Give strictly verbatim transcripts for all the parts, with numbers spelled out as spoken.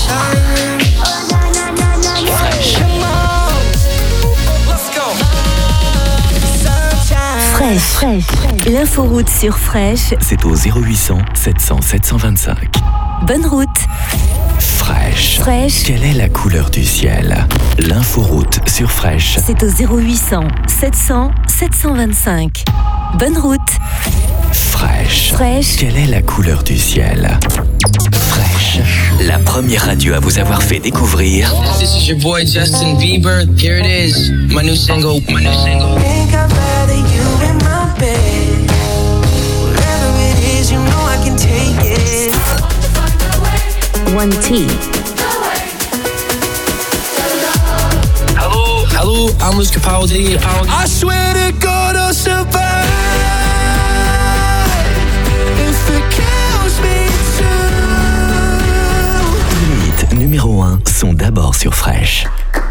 time. Fresh. Fraîche. Fraîche. L'inforoute sur Fraîche. C'est au zéro huit cents sept cents sept cent vingt-cinq. Bonne route. Fraîche. Fraîche. Quelle est la couleur du ciel? L'inforoute sur Fraîche. C'est au zéro huit cents sept cents sept cent vingt-cinq. Bonne route. Fraîche. Fraîche. Quelle est la couleur du ciel? Fraîche. La première radio à vous avoir fait découvrir. This is your boy Justin Bieber. Here it is, my new single, my new single. Think I'd rather you in my bed. Whatever it is, you know I can take it. One T. Hello, hello, I'm Luis Capaldi. I swear to God I'll survive if it kills me too. Les hits numéro un sont d'abord sur Fraîche.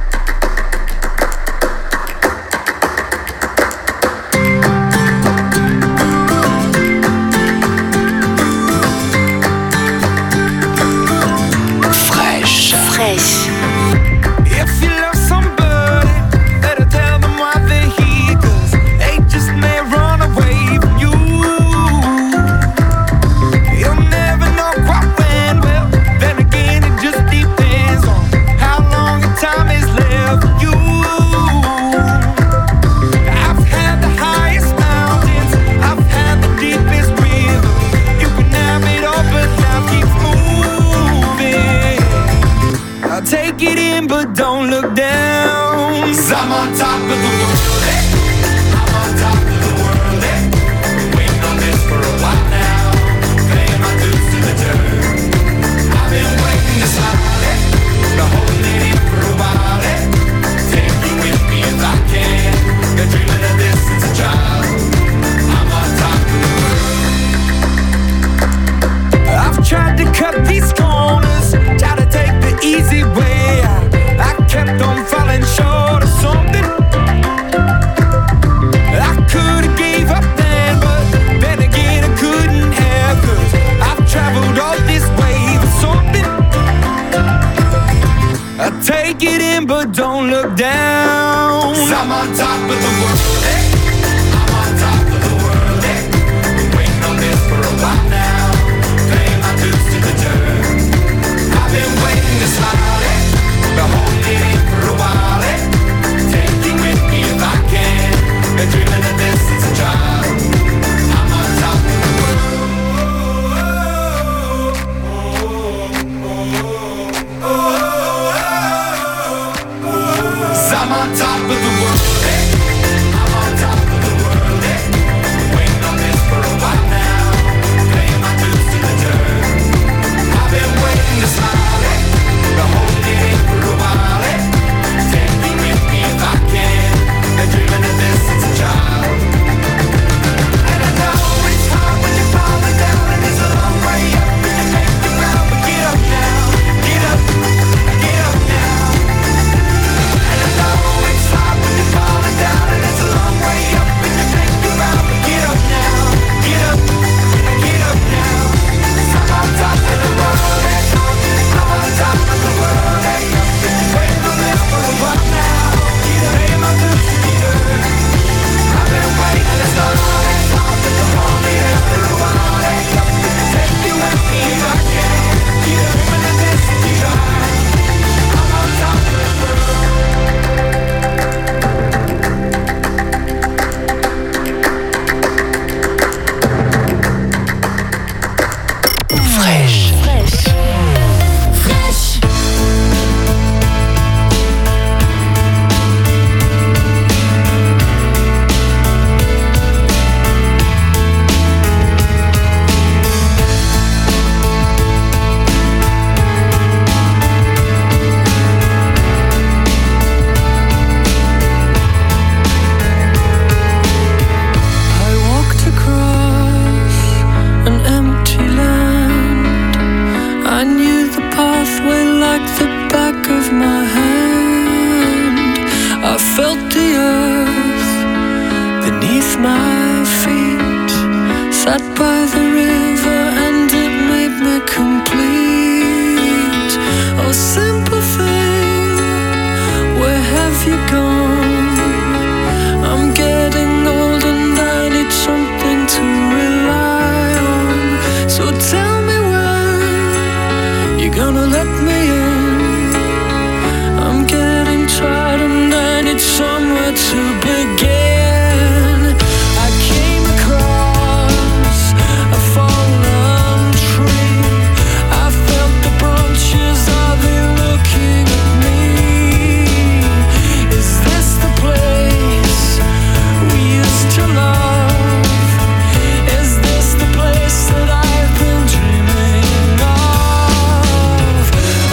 Fraîche. Fraîche. If you love somebody, better tell them why they're here, 'cause they just may run away from you. You'll never know quite when, well, then again it just depends on how long the time is left for you. I've had the highest mountains, I've had the deepest river. You can have it all, but now keep moving. I'll take it in, but don't look down. 'Cause I'm on top of the world, eh? I'm on top of the world, eh? Waiting on this for a while now. Paying my dues to the dirt. I've been waiting to slide, eh? Been holding it in for a while, eh? Take you with me if I can. Been dreaming of this since a child. I'm on top of the world. I've tried to cut these corners, try to take the easy way out. I kept on falling short of something. I could've gave up then, but then again I couldn't have, 'cause I've traveled all this way for something. I take it in, but don't look down. 'Cause I'm on top of the world, eh? I'm on top of the world, eh? Been waiting on this for a while now. Paying my dues to the dirt. I've been waiting to slide, eh? Been holding it in for a while, eh? Take you with me if I can. Been dreaming of this since a child. I'm on top of the world. I'm on top of the world, eh? I'm on top of the world, eh? Waiting on this for a while now. Paying my dues to the dirt. I've been waiting to smile, eh? Been holding it in for a while, eh? Take me with me if I can. Been dreaming of this since a child. And I know it's hard when you're falling down, and it's a long way up when you make the ground. But get up now, get up, get up now. And I know it's hard when you're falling down, and it's a long way up when you make the ground. But get up now, get up, get up now. 'Cause I'm on top of the world, eh? I'm on top of the world, eh? Waiting on this for a while now. Paying my dues to the dirt. I've been waiting this long, it's long, but I'm only here for a while, eh? Take you with me if I can. Dreaming of this since a child. I'm on top of the world. Fraîche. Fraîche. Fraîche. I walked across an empty land. I knew the pathway like the back of my hand. I felt the earth beneath my feet. Sat by the river and it made me complete. Oh, gonna let me in? I'm getting tired and I need somewhere to begin. I came across a fallen tree. I felt the branches, are they looking at me? Is this the place we used to love? Is this the place that I've been dreaming of?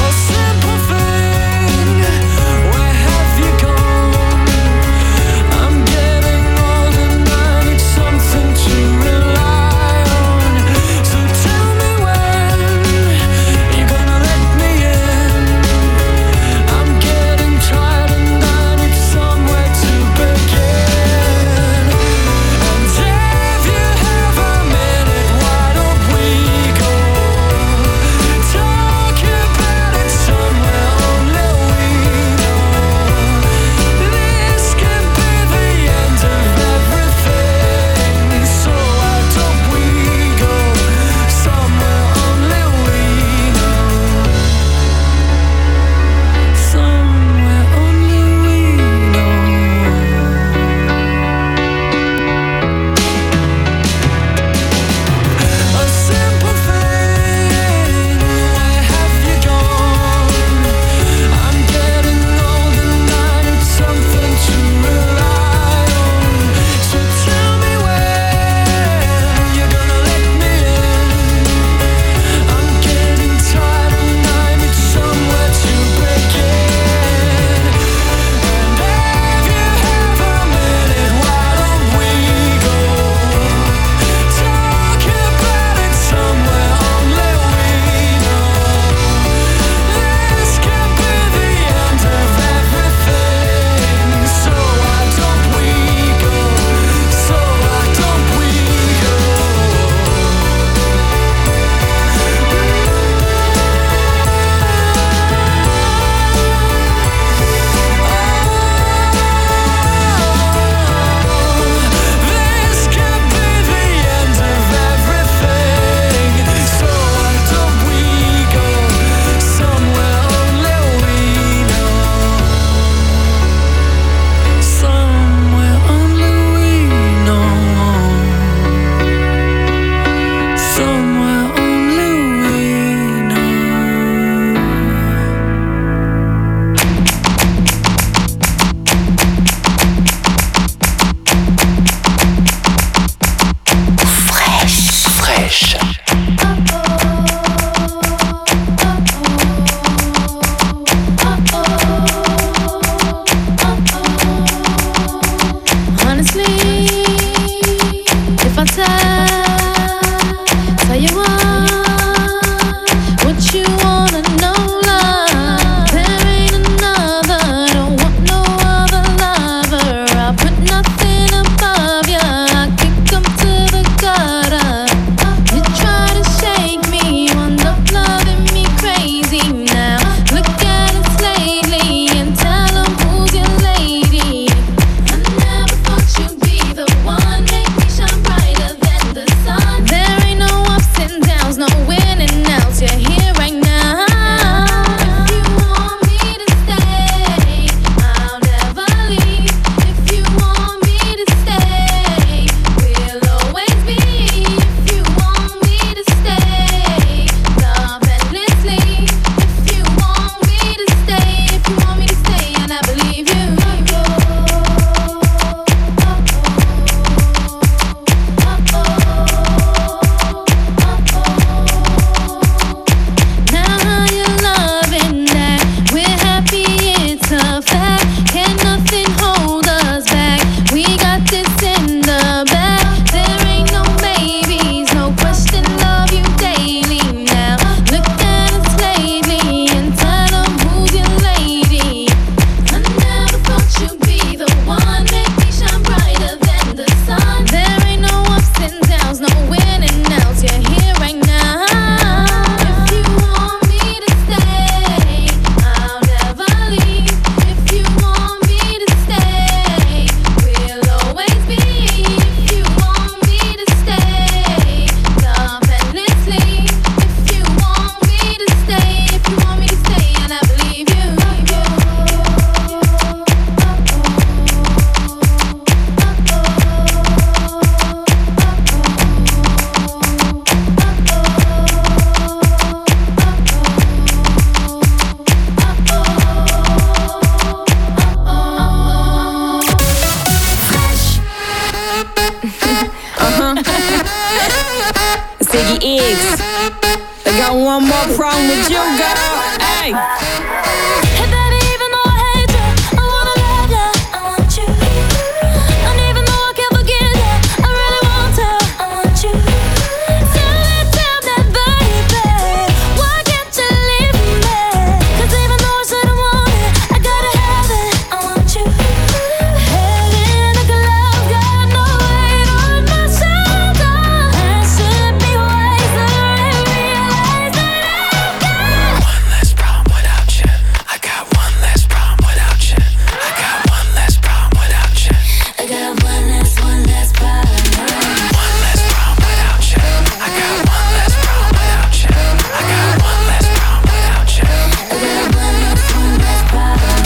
with you, girl. Hey. Hey baby, even though I hate you, I wanna love you, I want you. And even though I can't forget you, I really want to, I want you. Tell me, tell me, baby, why can't you leave me? 'Cause even though I said I want it, I gotta have it, I want you. Head in a glove, got no weight on my shoulder. I should be wiser and realize that I've got one less problem without you. I got one less problem without you. I got one less problem without you. I got one less, one less problem. One less problem without you. I got one less problem without you. I got one less problem without you. I got one less, one less problem.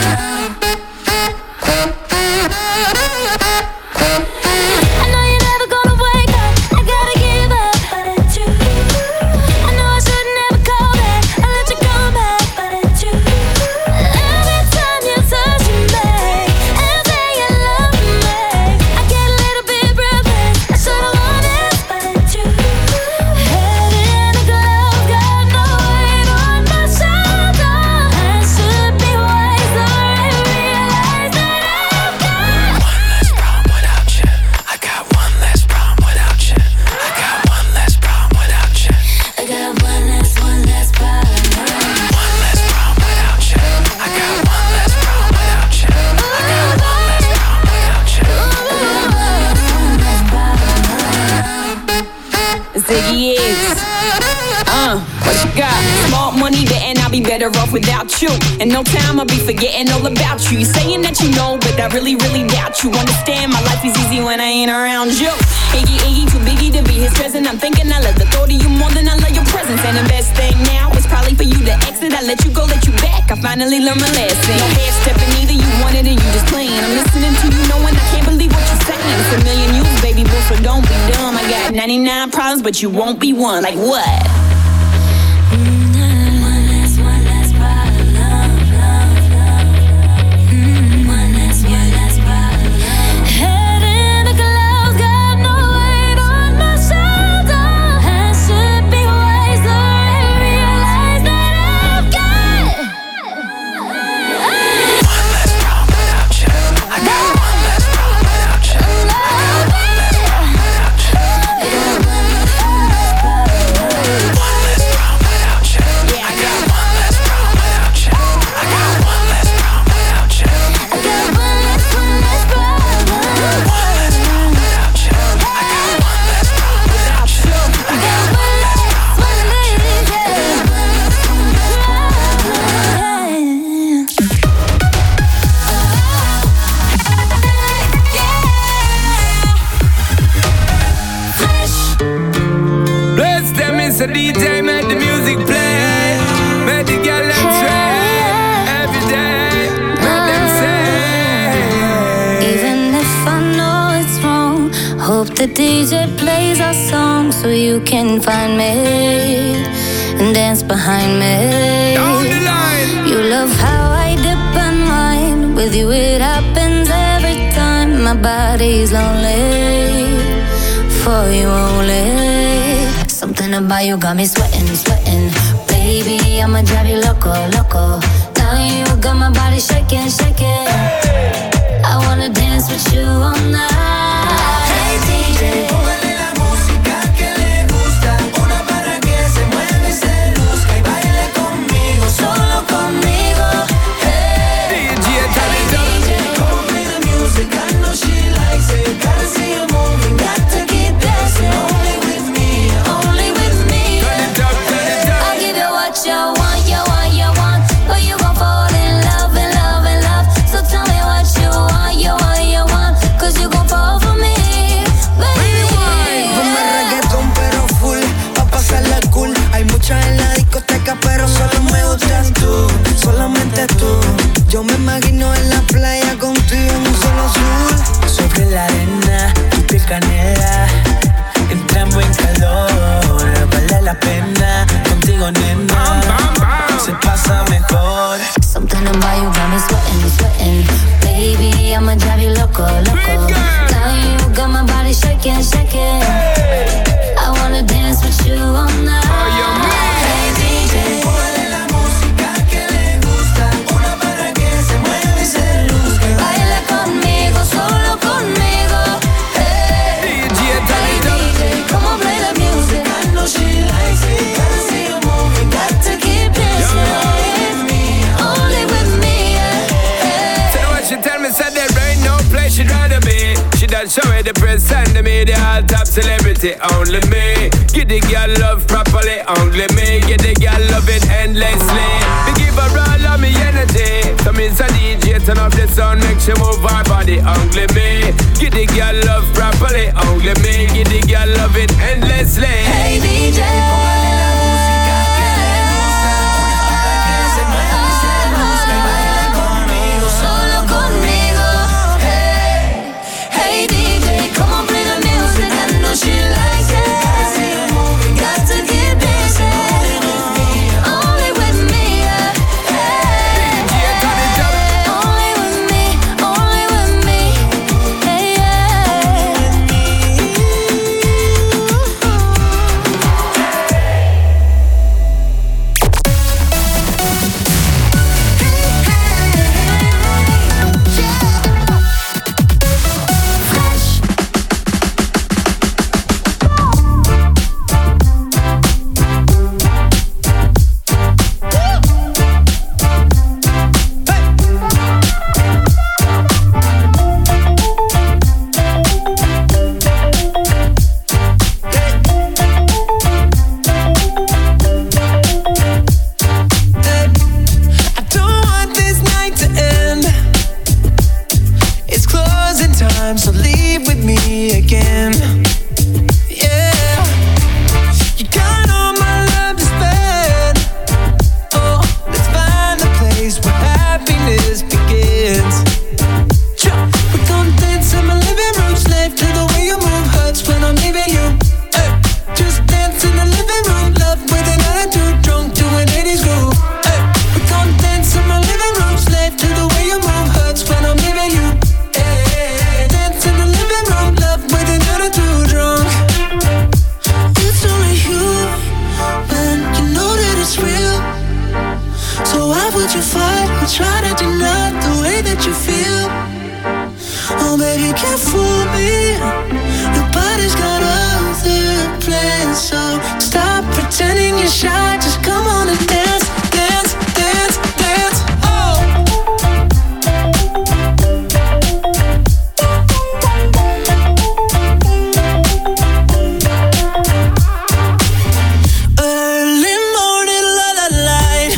I know you're never gonna wake up, I gotta give up, but it's you. I know I should never call back, I let you come back, but it's you. Every time you touch me and say you love me, I get a little bit breathless, I should've known it, but it's you. Head in a glove, got no weight on my shoulder. I should be wiser and realize that I've got One less problem without you. I got one less problem without you. I got one less, one less problem. One less problem without you. I got one less problem without you. I got one less problem without you. Ziggy is. Uh, what you got? Small money, and I'll be better off without you. In no time, I'll be forgetting all about you. You're saying that you know, but I really, really doubt you. Understand, my life is easy when I ain't around you. Iggy, Iggy, too biggie to be his present. I'm thinking I love the thought of you more than I love your presence. And the best thing now is probably for you to exit. I let you go, let you back. I finally learned my lesson. No hair stepping either, you wanted it, you just playing. I'm listening to you knowing I can't believe what you're saying. It's a million you, baby boo, so don't be dumb. I got ninety-nine problems, but you won't be one. Like what? Head in a glove, got no weight on my shoulder. I should be wiser and realize that I've got One less problem without you. I got one less problem without you. I got one less problem without you. One less problem without you. I got one less problem without you. I got one less problem without you. I got one less, one less problem. One less problem without you. I got one less problem without you. I got one less problem Bless them, it's a D J, make the music play. Make the girl them sway. Every day, make them say. Even if I know it's wrong, hope the D J plays our song so you can find me and dance behind me. Down the line. You love how I dip and wine. With you it happens every time. My body's lonely for you only. Something about you got me sweating, sweating. Baby, I'ma drive you loco, loco. Now you got my body shaking, shaking. I wanna dance with you all night. Hey D J, Póngale la música que le gusta, una para que se mueva y se luzca y baile conmigo, solo conmigo. Hey, D J, turn it up. D J, come on, play the music. I know she likes it. Gotta see you moving, got to keep dancing. Only with me, only with me. Turn it up, turn it up. I'll give you what you want, you want, you want. But you gon' fall in love, in love, in love. So tell me what you want, you want, you want. 'Cause you gon' fall for me, baby. Ponme reggaetón pero full, pa' pasarla cool. Hay muchas en la discoteca pero solo me gustas tú, solamente tú. Yo me imagino en la playa contigo en un solo azul. Sobre la arena, tu piel canela, entramos en calor. Vale la pena, contigo nena, se pasa mejor. Something about you got me sweating, sweating. Baby, I'ma drive you loco, loco. Now you got my body shaking, shaking. I wanna dance with you all night. Hey D J, Show it the press and the media, all top celebrity, only me. Give the girl love properly, only me. Give the girl love it endlessly. We give her all of me energy. So me's a D J, turn up the sound, make she move her body, only me. Give the girl love properly, only me. Give the girl love it endlessly. Hey D J, póngale la música que le gusta, para que se mueva y se luzca y baila conmigo, solo conmigo. Hey, hey D J, come on play the music, I know she likes it. Got to get busy, only with me, yeah. Hey, only with me, only with me, hey, yeah. I don't want this night to end. It's closing time, so leave with me again. Yeah, you got all my love to spend. Oh, let's find a place where happiness begins. Cha- We gon' dance in my living room, slave to the way you move, hurts when I'm leaving you. Ay, just dance in the living room, love with an attitude, drunk to an eighties groove. Ay, we gon' dance in my living room, slave to the way you move, hurts when I'm leaving you. Ay, dance in the living room, love with an attitude, drunk. It's only you, man, you know that it's real. So why would you fight or try to deny the way that you feel? Oh baby, can't fool me. Your body's got other plans, so stop pretending you're shy. Just come on and dance, dance, dance, dance. Oh. Early morning, la la light.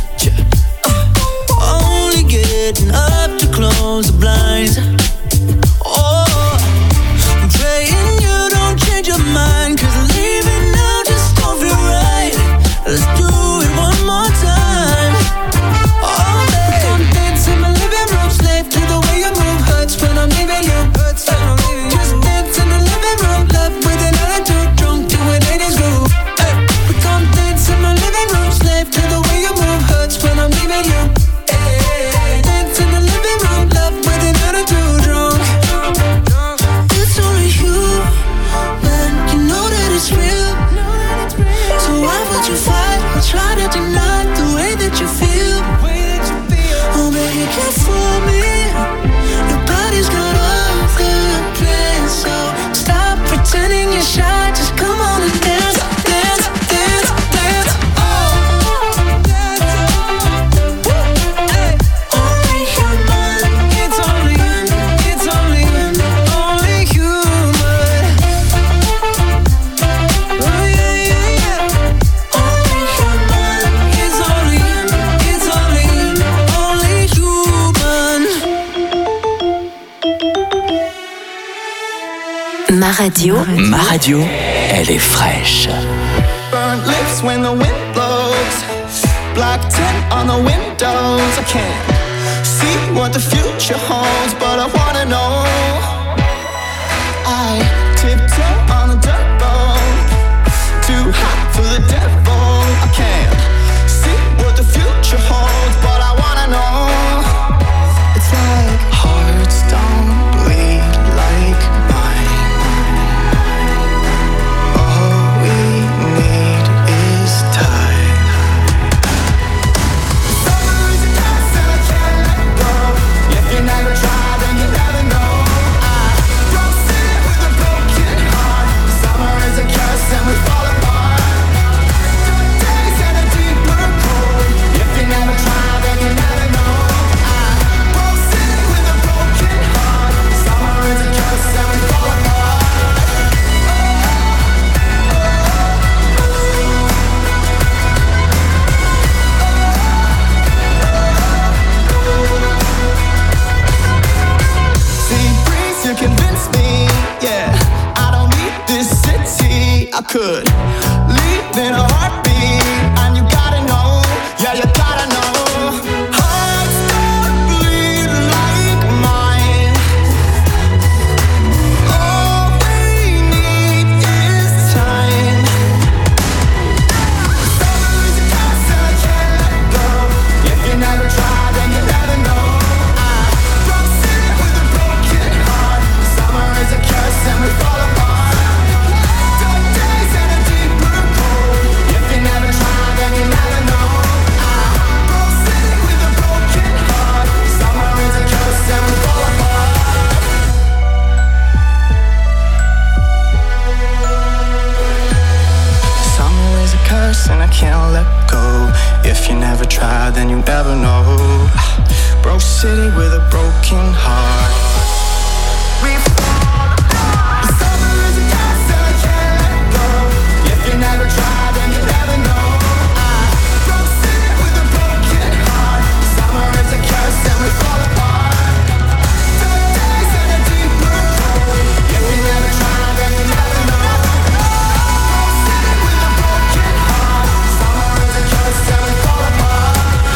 Only getting up to close the blinds. Oh, I'm praying you don't change your mind, 'cause leaving now just don't feel right. Let's do it one more time. Oh, babe, don't dance in my living room, slave to the way you move, hurts when I'm leaving you. Hurts when I'm leaving you. Just dance in the living room, love with an attitude, drunk to an eighties groove. Ay, we gon' dance in my living room, slave to the way you move, hurts when I'm leaving you. Ay, dance in the living room, love with an attitude, drunk. It's only you, man, you know that it's real. So why would you fight or try to deny the way that you feel? Oh baby, you can't fool me. Your body's got other plans, so stop pretending you're shy. Just come on and dance, dance, dance, dance. Oh, hey. Only human. It's only, it's only, only human. Oh yeah, yeah, yeah. Only human. It's only, it's only, only human. Ma radio, Ma radio, elle est fraîche. Burnt lips when the wind blows. Black tint on the windows. I can't see what the future holds, but I wanna know. I tiptoe on the dirt road. Too hot for the devil. I can't see what the future holds, but I wanna know. It's like hearts don't bleed like mine. All we need is time. Summer is a dance and I can't let go. If you never try, then you never know. I don't sit with a broken could leave in a heartbeat, and you gotta know, yeah, you gotta know. Hearts that bleed like mine. All we need is time. Summer is a cancer, can't let go. If you never try, then you never know. I don't sit with a broken heart. Summer is a curse and we fall apart. Dark days and a deeper cold. If you never try, then you never know. I don't sit with a broken heart. Summer is a curse and we fall apart. Summer is a curse and I can't let go. If you never try, then you never know. Broke city with a broken heart. We fall apart. Summer is a curse and I can't let go. If you never try, then you never know. I broke city with a broken heart. Summer is a curse and we fall apart. Dark days and a deeper cold. If you never try, then you never know. Broke city with a broken heart. Summer is a curse and we fall apart.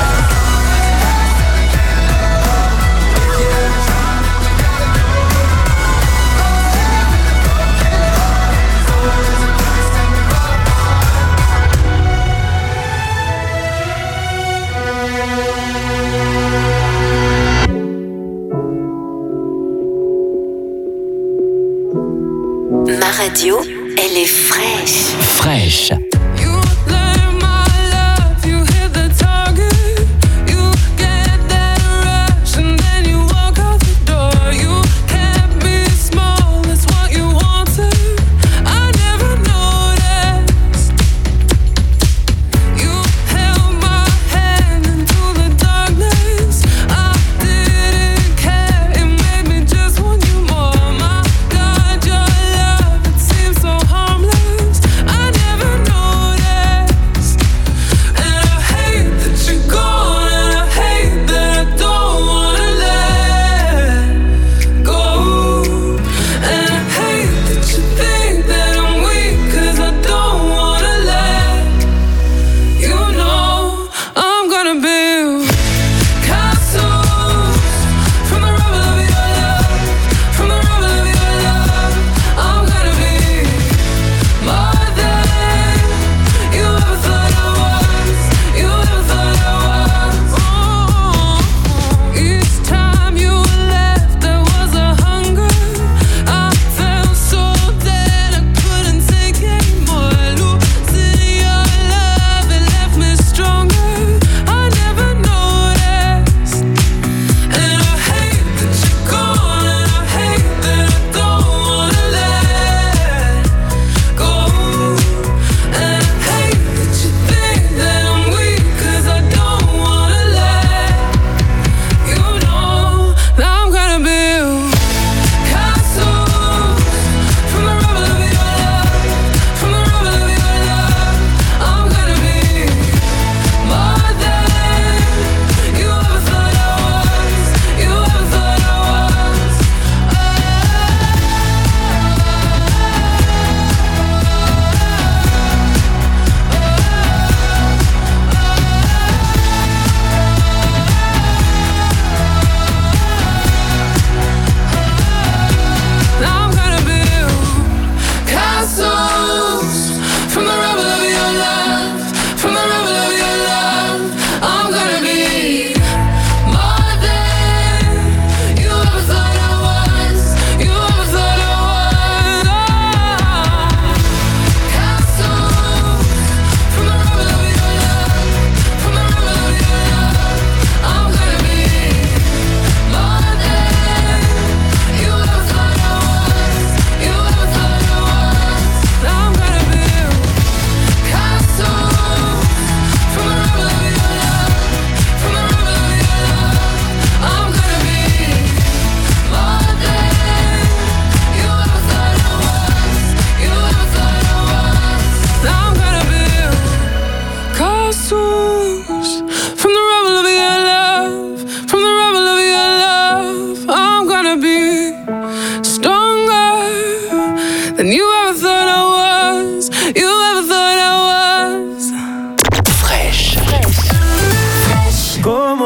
Ma radio, elle est fraîche. Fraîche. You let my love, you hit the target. You get that rush and then you walk out the door. You kept me small, that's what you wanted. I never noticed. You held my hand into the darkness. I didn't care, it made me just want you more. My God, your love, it seems so harmless. I never noticed.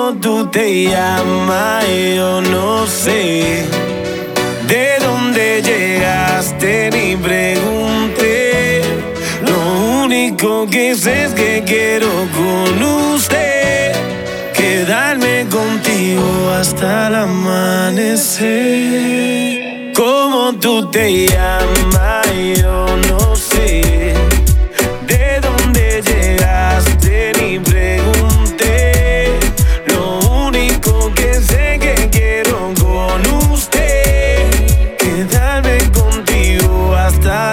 ¿Cómo tú te llamas? Yo no sé. ¿De dónde llegaste? Ni pregunté. Lo único que sé es que quiero con usted quedarme contigo hasta el amanecer. ¿Cómo tú te llamas? Yo no sé. ¿De dónde llegaste? Ni pregunté. Lo único que sé que quiero con usted quedarme contigo hasta el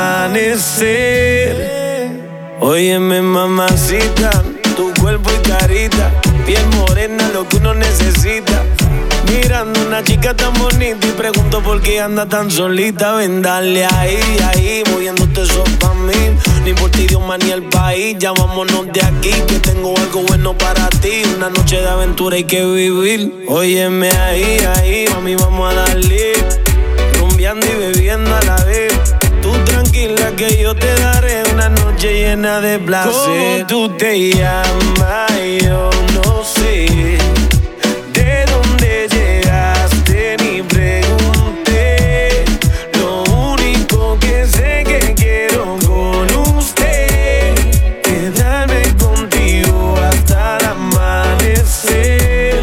amanecer. Óyeme, mamacita, tu cuerpo y carita, piel morena, lo que uno necesita. Mirando una chica tan bonita y pregunto por qué anda tan solita. Ven, dale ahí, ahí, moviéndote eso pa' mí. No importa idioma ni el país, ya vámonos de aquí, que tengo algo bueno para ti. Una noche de aventura hay que vivir. Óyeme ahí, ahí, mami, vamos a darle. Rumbeando y bebiendo a la vez. Tú tranquila que yo te daré una noche llena de placer. ¿Cómo tú te llamas? Yo no sé. ¿De dónde llegaste? Ni pregunté. Lo único que sé que quiero con usted quedarme contigo hasta el amanecer.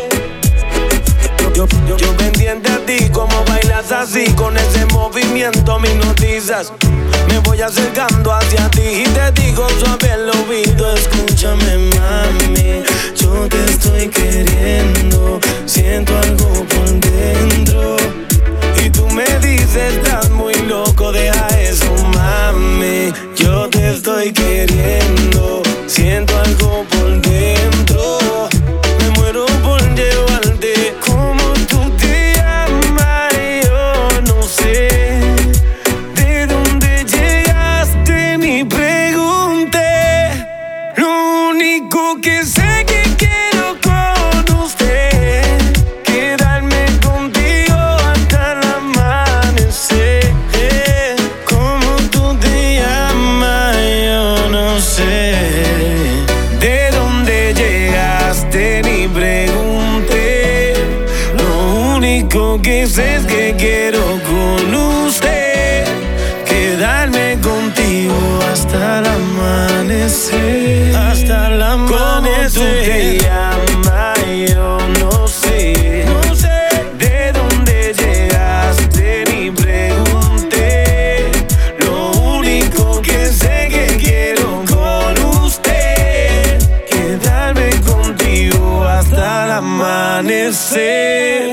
Yo, yo, yo pendiente a ti, como bailas así, con ese movimiento me hipnotizas. Me voy acercando hacia ti y te digo suave al oído, escúchame mami, yo te estoy queriendo, siento algo por dentro. Y tú me dices, estás muy loco, deja eso mami, yo te estoy queriendo, siento algo por dentro. Me muero por llevarte. ¿Cómo tú te llamas? Yo no sé. ¿De dónde llegaste? Ni pregunté. Lo único que sé que quiero con usted quedarme contigo hasta el amanecer. ¿Cómo tú te llamas? Yo no sé. ¿De dónde llegaste? Ni pregunté. Lo único que sé es que quiero con usted quedarme contigo hasta el amanecer. Hasta el amanecer. ¿Cómo tú te llamas? Yo no sé. No sé. ¿De dónde llegaste? Ni pregunté. Lo único que sé que quiero con usted quedarme contigo hasta el amanecer.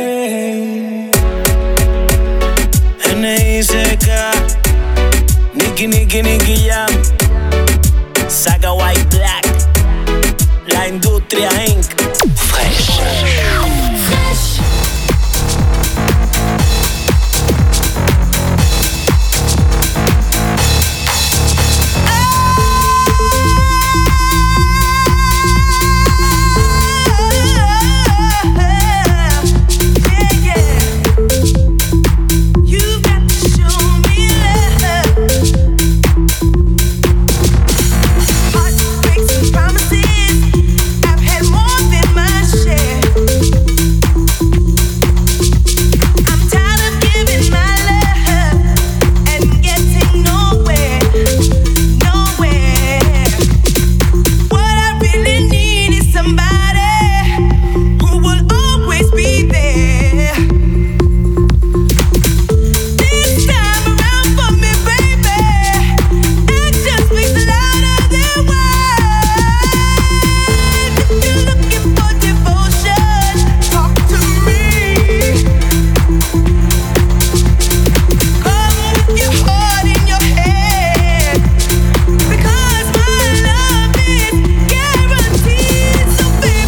N I C K, Nicky, Nicky, Nicky Jam, Saga White Black, La Industria incorporated. Fresh. You've got to show me love. Heartbreaks and promises, I've had more than my share. I'm tired of giving my love and getting nowhere, nowhere. What I really need is somebody who will always be there. This time around for me, baby, action speaks louder than words. If you're looking for devotion, talk to me. Come with your heart in your hand, because my love is guaranteed. So baby,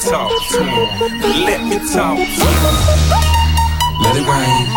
talk to him. Let me talk to him. Let it rain.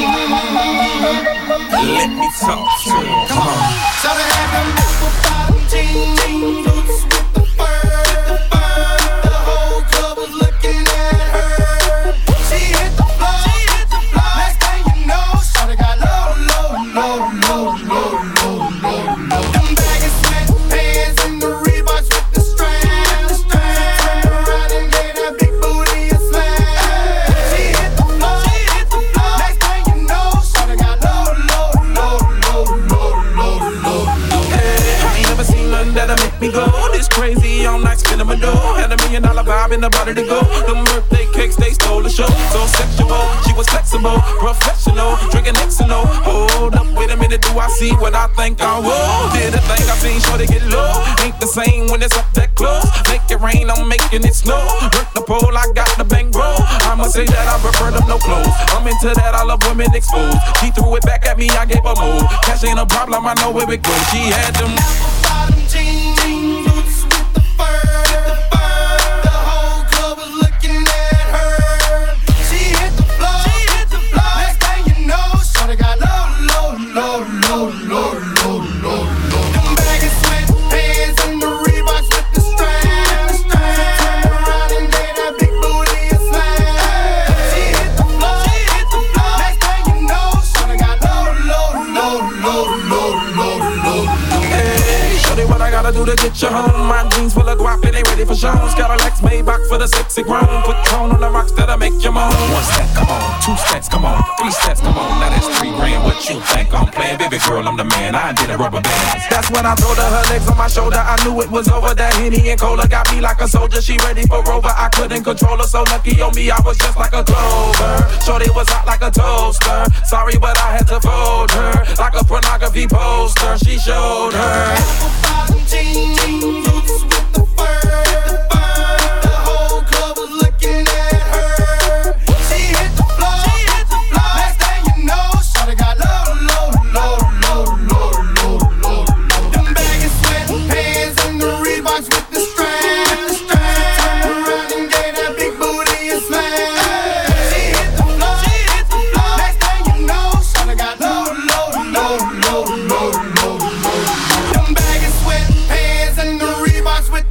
Let me talk to him. Come on. So they have them apple bottom jeans, boots with the fur. The whole club was looking at her. She hit the floor. Next thing you know, shawty got low, low, low, low, low, low, low, low. Them baggy sweatpants and the Reeboks with the strands. Turned around and gave that big booty a slam. She hit the floor. Next thing you know, shawty got low, low, low, low, low, low, low, low. Hey, I ain't never seen nothing that'll make me go this crazy all night, spinning my dough. Had a million dollar vibe in the body to go. Them birthday cakes, they stole the show. So sexual, she was flexible, professional, drinking X and O. Hold up, wait a minute, do I see what I think I will? Did a thing I seen, sure to get low. Ain't the same when it's up that close. Make it rain, I'm making it snow. Work the pole, I got the bang roll. I'ma say that I prefer them no clothes. I'm into that, I love women exposed. She threw it back at me, I gave her more. Cash ain't a problem, I know where it goes. She had them apple bottom jeans, boots with the fur. The whole club was looking at her. She hit the floor. Next thing you know, shawty got low, low, low, low, low, low, low, low. Them baggy sweatpants and the Reeboks with the strands. Turned around and gave that big booty a slam. She hit the floor. Next thing you know, shawty got low, low, low, low, low, low, low, low. Hey, shorty, what I gotta do to get you home? My jeans full of guap and they ready for shows. Got a Lex Maybach for the sexy grown. Put Tron on the rocks that'll make you moan. One step, come on. Two steps, come on. Three steps, come on. Now that's three grand. What you think I'm playing? Baby girl, I'm the man. I did a rubber band. That's when I told her her legs on my shoulder. I knew it was over. That Henny and Cola got me like a soldier. She ready for Rover. I couldn't control her. So lucky on me, I was just like a clover. Shorty was hot like a toaster. Sorry, but I had to fold her. Like a pornography poster. She showed her. Apple bottom jeans, boots with the fur. The whole club was looking at her. She hit the floor. Next thing you know, shawty got low, low, low, low, low, low, low, low. Them baggy sweatpants and the Reeboks with the strands. Turned around and gave that big booty a slam. She hit the floor. Next thing you know, shawty got low, low, low, low, low, low, low. Them baggy sweatpants and the Reeboks with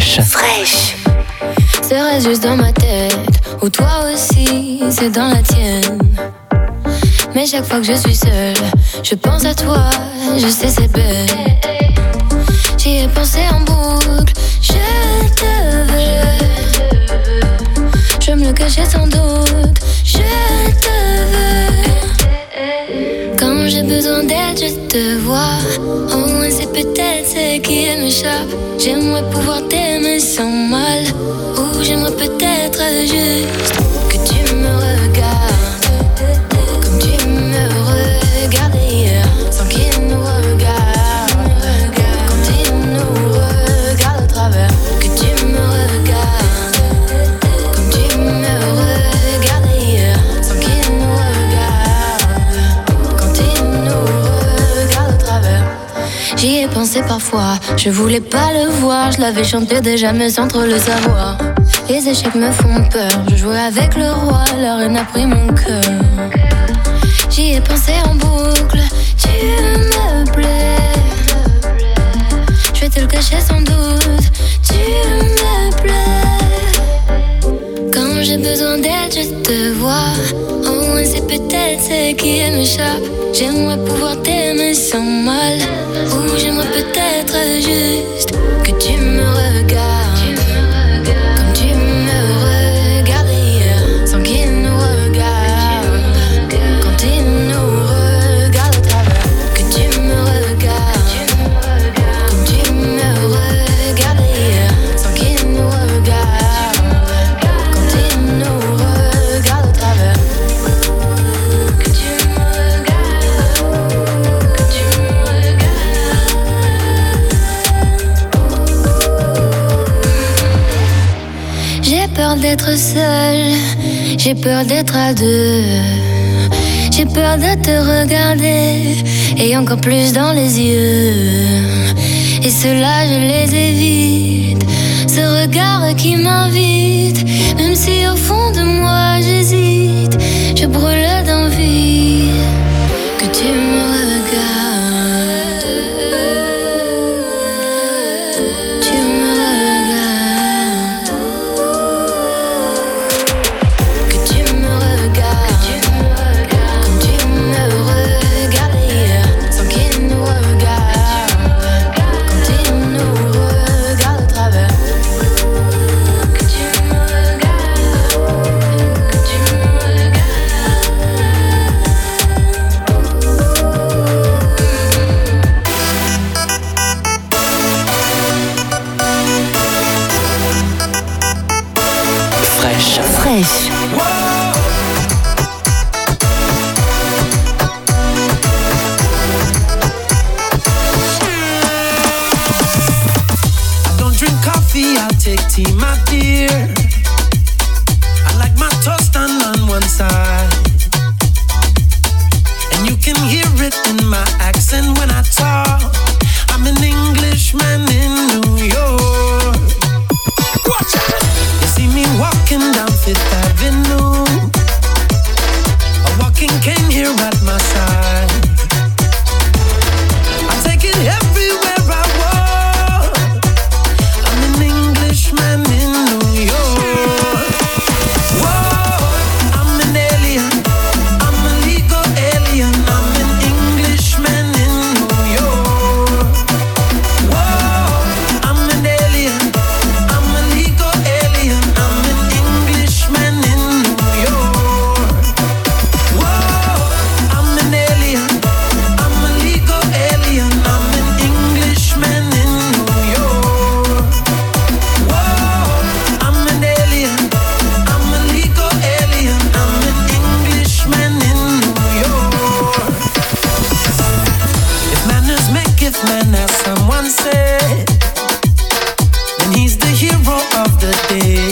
Fraîche. Fraîche. Serait-ce juste dans ma tête, ou toi aussi, c'est dans la tienne. Mais chaque fois que je suis seule, je pense à toi, je sais c'est bête. J'y ai pensé en boucle, je te veux. Je me le cachais sans doute, je te veux. Quand j'ai besoin d'aide, je te vois. Au moins c'est peut-être ce qui m'échappe. J'aimerais pouvoir t'aimer sans mal. Ou j'aimerais peut-être juste que tu me regardes comme tu me regardais hier, sans qu'il nous regarde. Quand il nous regarde au travers, que tu me regardes comme tu me regardais hier, sans qu'il nous regarde. Quand il nous regarde au travers. J'y ai pensé parfois, je voulais pas le voir. Je l'avais chanté déjà mais sans trop le savoir. Les échecs me font peur, je jouais avec le roi, la reine a pris mon cœur. J'y ai pensé en boucle, tu me plais. Je vais te le cacher sans doute, tu me plais. Quand j'ai besoin d'aide, je te vois. Au moins c'est peut-être ce qui m'échappe. J'aimerais pouvoir t'aimer sans mal. Ou j'aimerais peut-être juste que tu me regardes comme tu me regardais hier, sans qu'il nous regarde. Quand il nous regarde au travers, que tu me regardes comme tu me regardais hier, sans qu'il nous regarde. Quand il nous regarde au travers, que tu me regardes, que tu me regardes. J'ai peur d'être seule, j'ai peur d'être à deux. J'ai peur de te regarder, et encore plus dans les yeux. Et ceux-là je les évite, ce regard qui m'invite. Même si au fond de moi j'hésite, je brûle d'envie que tu me regardes. Tu me regardes. Que tu me regardes comme tu me regardais hier, sans qu'il nous regarde. Quand il nous regarde au travers, que tu me regardes, que tu me regardes. Fraîche. Fraîche. I don't drink coffee, I'll take tea, my dear. I like my toast done on one side. And you can hear it in my accent when I talk. I'm an Englishman in New York. Watch out! You see me walking down Fifth Avenue, a walking cane here at my side. I take it everywhere I walk. I'm an Englishman in New York. Whoa, I'm an alien, I'm a legal alien. I'm an Englishman in New York. Whoa, I'm an alien, I'm a legal alien. I'm an Englishman in New York. Whoa, I'm an alien, I'm a legal alien. I'm an Englishman in New York. Whoa, I'm an alien, I'm a legal alien. I'm an Englishman in New York. If manners maketh man, as someone said, then he's the hero of the day.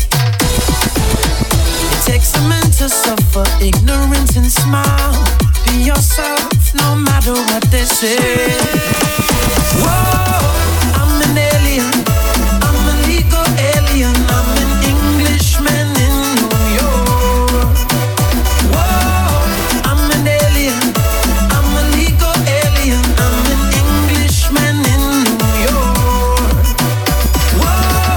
It takes a man to suffer ignorance and smile. Be yourself, no matter what they say. Whoa, I'm an alien, I'm a legal alien. I'm an Englishman in New York. Whoa, I'm an alien, I'm a legal alien. I'm an Englishman in New York. Whoa,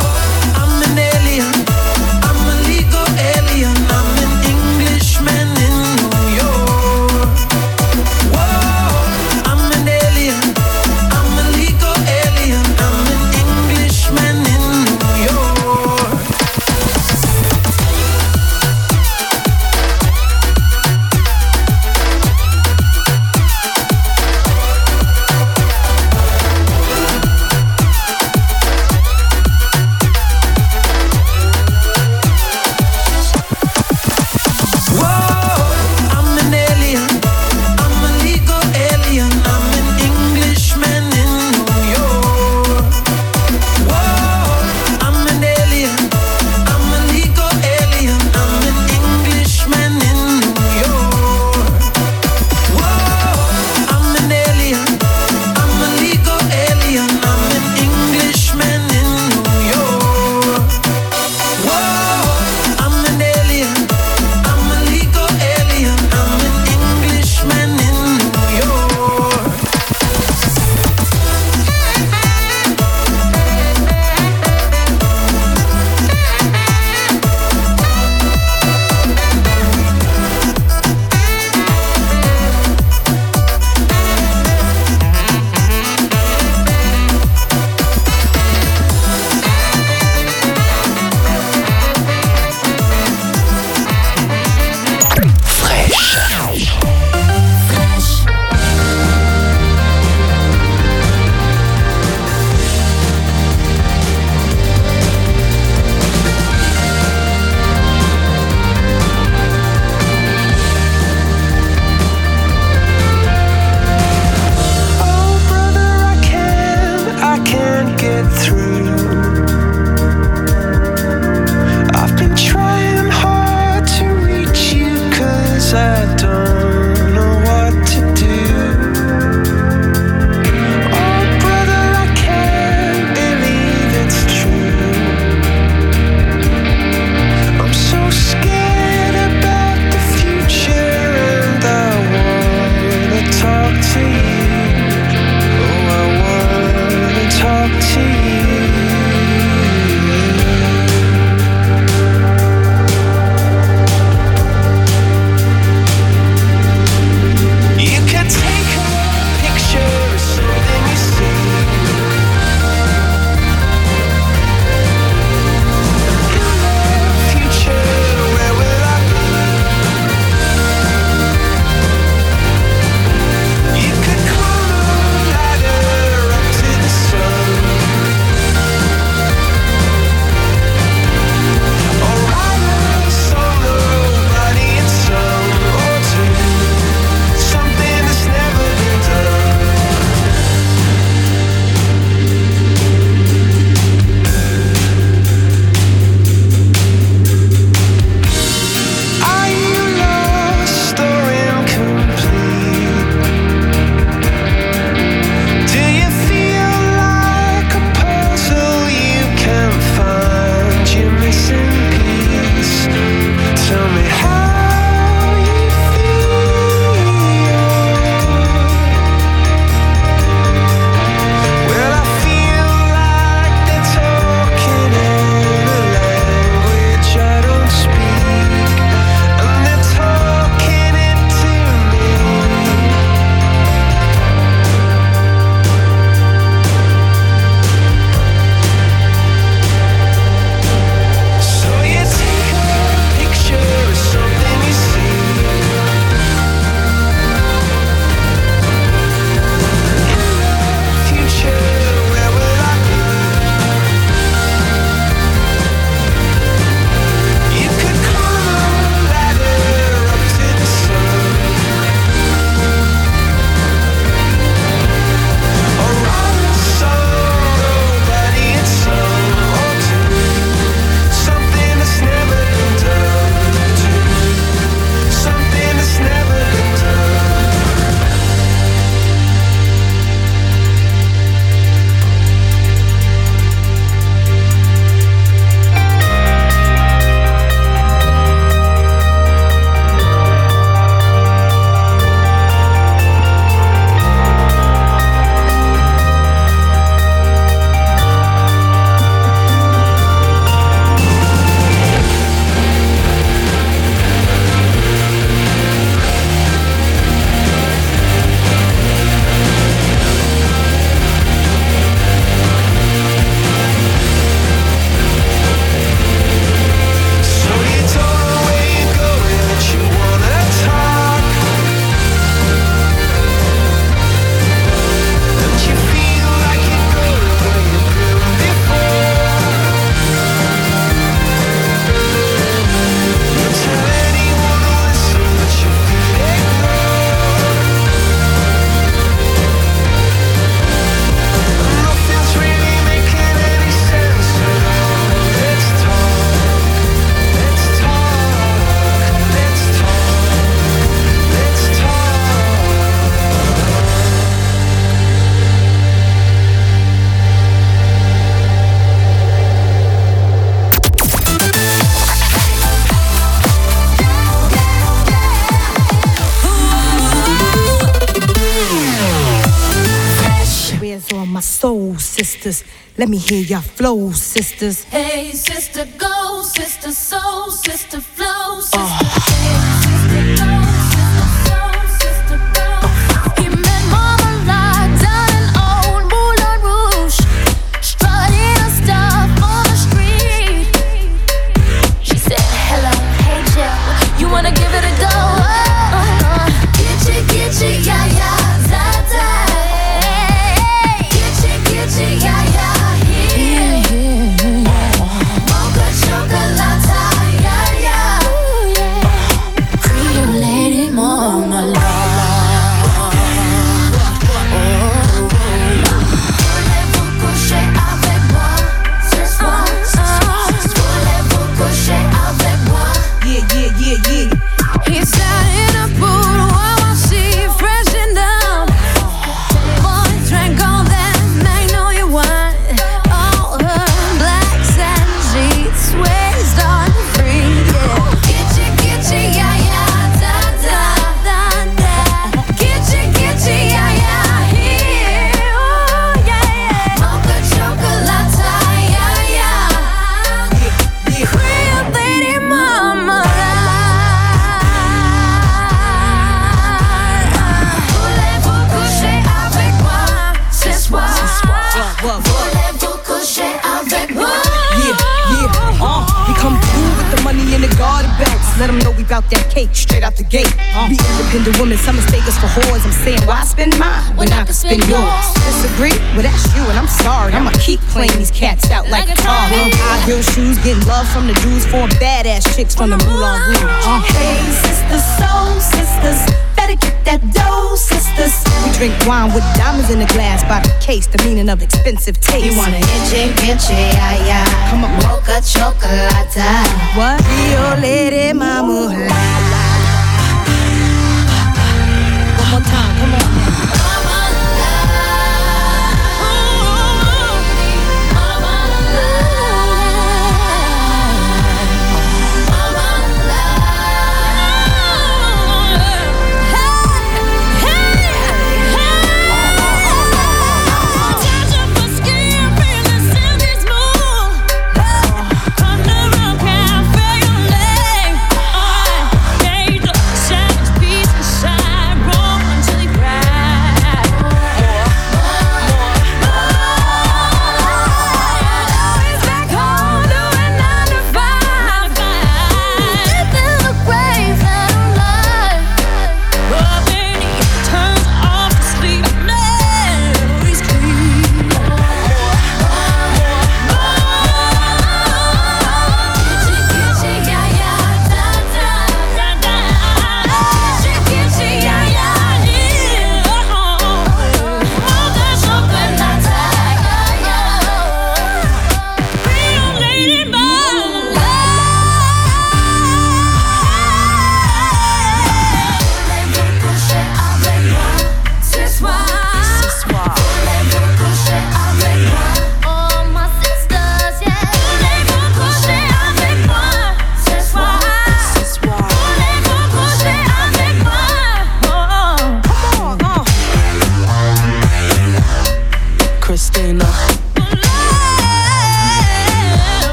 sisters. Let me hear your flow, sisters. Hey, sister, go, sister, soul, sister, flow, sister. Oh. Hey, sister, go, sister, soul, sister, go. He met Mama Lot down in old Moulin Rouge, strutting her stuff on the street. She said, hello, hey, Jill, you wanna give it a go? Uh-huh. Get you, get you, yeah, yeah, that, that. Yeah, yeah, yeah. Mocha chocolate, yeah, yeah. Ooh, yeah. Creole lady, mama, voulez-vous coucher avec moi ce soir? Voulez-vous coucher avec moi? Yeah, yeah, yeah, yeah. He sat in a pool while she freshened up. Boy drank all that magnolia wine. All her blacks and sheets waist on free. Yeah. Kitchi, kitchi, yeah, yeah, da, da, da, da. Kitchi, kitchi, yeah, yeah, here. Oh, yeah, yeah. Mocha chocolate, yeah, yeah. Creole lady mama. Voulez-vous coucher avec moi ce soir? Voulez-vous coucher avec moi? Yeah, yeah, uh, he come through with the money in the garden belts. Let him know we bout that cake straight out the gate. Uh, Be independent women, some mistake us for whores. I'm saying, why spend mine when I can spend yours? Disagree? Well, that's you, and I'm sorry. I'ma keep playing these cats out like a car. Uh, high heel shoes, getting love from the dudes, four badass chicks from the Moulin Rouge. Uh, Hey, sisters, soul sisters, better get that dough, sisters. we drink wine with diamonds in the glass by the case, the meaning of expensive taste. You wanna itchy, itchy, yeah, yeah. Come on, Mocha chocolate. what? Rio lady mama. One more time, come on. Piece inside, roll until he cries.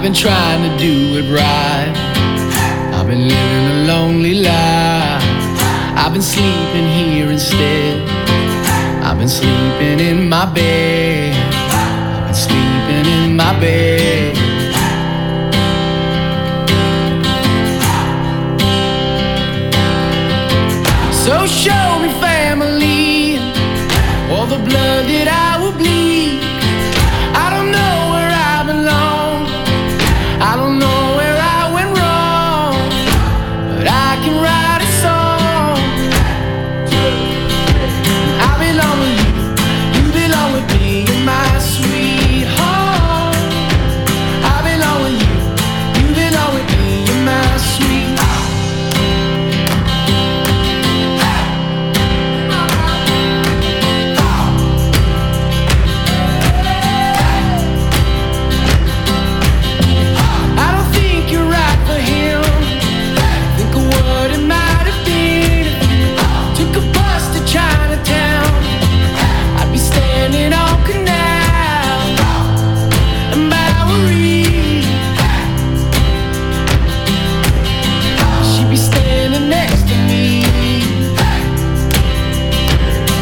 been trying to do it right. I've been living a lonely life. I've been sleeping here instead. I've been sleeping in my bed. I've been sleeping in my bed. So show me